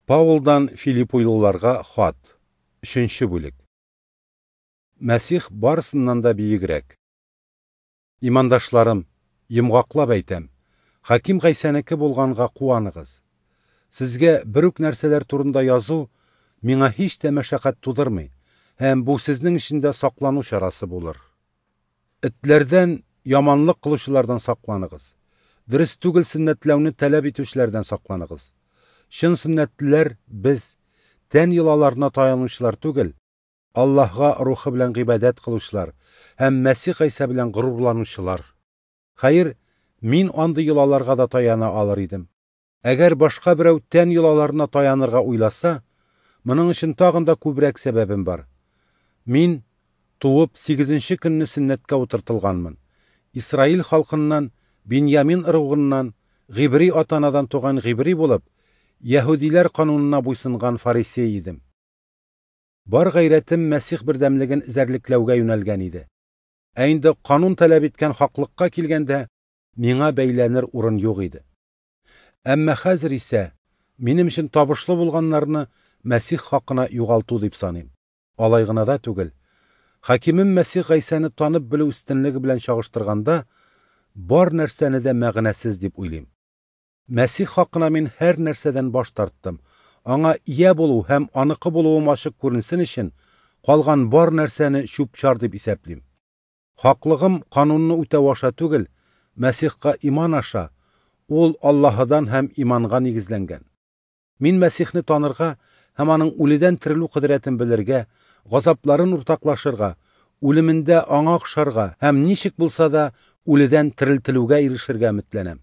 Павылдан Филиппойлыларга хат. 3 бүлек. Мәсих барысыннан да биегрәк. Имандашларым, йомгаклап әйтәм, Хаким Гайсәнеке булганга куаныгыз. Сезгә бер үк нәрсәләр турында язу миңа һич тә мәшәкать тудырмый, һәм бу сезнең эчендә саклану чарасы булыр. Этләрдән, яманлык кылучылардан сакланыгыз. Дөрес түгел сөннәтләүне таләп итүчеләрдән сакланыгыз. Шын сөннәтлеләр без тән йолаларына таянучылар түгел, Аллаһка рухы белән гыйбадәт кылучылар һәм Мәсих Гайса белән горурланучылар. Хәер, мин андый йолаларга да таяна алыр идем. Әгәр башка берәү тән йолаларына таянырга уйласа, моның өчен тагын да күбрәк сәбәбем бар. Мин туып 8нче көнне сөннәткә утыртылганмын. Исраил халкыннан, Беньямин ырыгыннан, Гибри атанадан туган Гибри булып, Яһудиләр канунына буйсынган фарисей идем. Бар гайрәтем Мәсих бердәмлеген эзәрлекләүгә юнәлгән иде. Ә инде канун таләп иткән хаклыкка килгәндә, миңа бәйләнер урын юк иде. Әмма хәзер исә, минем өчен табышлы булганнарны Мәсих хакына югалту дип саныйм. Алай гына да түгел. Хакимим Мәсих Гайсәне танып белү өстенлеге белән чагыштырганда, бар нәрсәне дә мәгънәсез дип уйлыйм. Мәсих хакына мин һәр нәрсәдән баш тарттым. Аңа ия булу һәм аныкы булуым ачык күренсен өчен, калган бар нәрсәне чүп-чар дип исәплим. Хаклыгым канунны үтәү аша түгел, Мәсихка иман аша, ул Аллаһыдан һәм иманга нигезләнгән. Мин Мәсихне танырга һәм аның үледән терелү кудрәтен белергә, газапларын уртаклашырга, үлемендә аңа охшарга һәм ничек булса да үледән терелтелүгә ирешергә өметләнәм.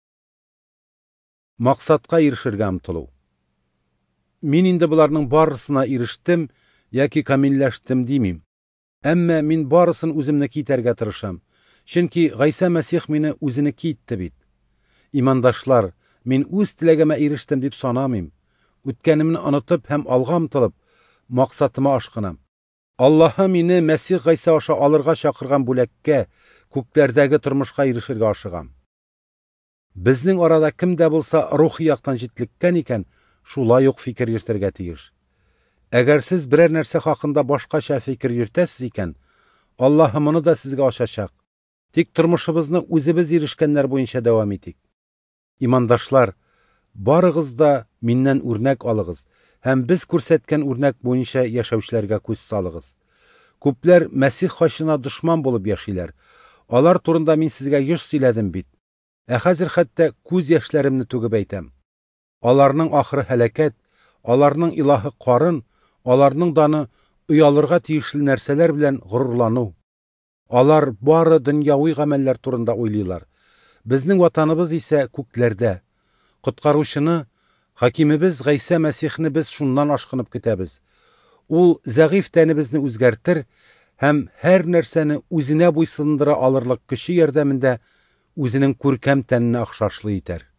Максатка ирешергә омтылу. Мин инде буларның барысына ирештем яки камилләштем димим. Әмма мин барысын үземнеке итәргә тырышам. Чөнки Гайса Мәсих мине үзенеке итте бит. Имандашлар, мин үз теләгемә ирештем дип санамыйм. Үткәнемне онытып һәм алга омтылып, максатыма ашкынам. Аллаһы мине Мәсих Гайса аша алырга чакырган бүләккә, күкләрдәге тормышка ирешергә ашыгам. Безнең арада кемдә булса рухи яктан җитлеккән икән, шулай ук фикер йөртергә тиеш. Әгәр сез берәр нәрсә хакында башкача фикер йөртәсез икән, Аллаһы моны да сезгә ачачак. Тик тормышыбызны үзебез ирешкәннәр буенча дәвам итик. Имандашлар, барыгыз да миннән үрнәк алыгыз һәм без күрсәткән үрнәк буенча яшәүчеләргә күз салыгыз. Күпләр Мәсих хачына дошман булып яшиләр. Алар турында мин сезгә еш сөйләдем бит. Ә хәзер хәтта күз яшьләремне түгеп әйтәм. Аларның ахыры һәлакәт, аларның илаһы карын, аларның даны уялырга тиешле нәрсәләр белән горурлану. Алар бары дөньяви гамәлләр турында уйлыйлар. Безнең ватаныбыз исә күкләрдә. Коткаручыны, Хакимебез Гайса Мәсихне без шуннан ашкынып көтәбез. Ул зәгыйфь тәнебезне үзгәртер һәм һәр нәрсәне үзенә буйсындыра алырлык көче ярдәмендә үзенең күркәм тәнне охшашлы итәр.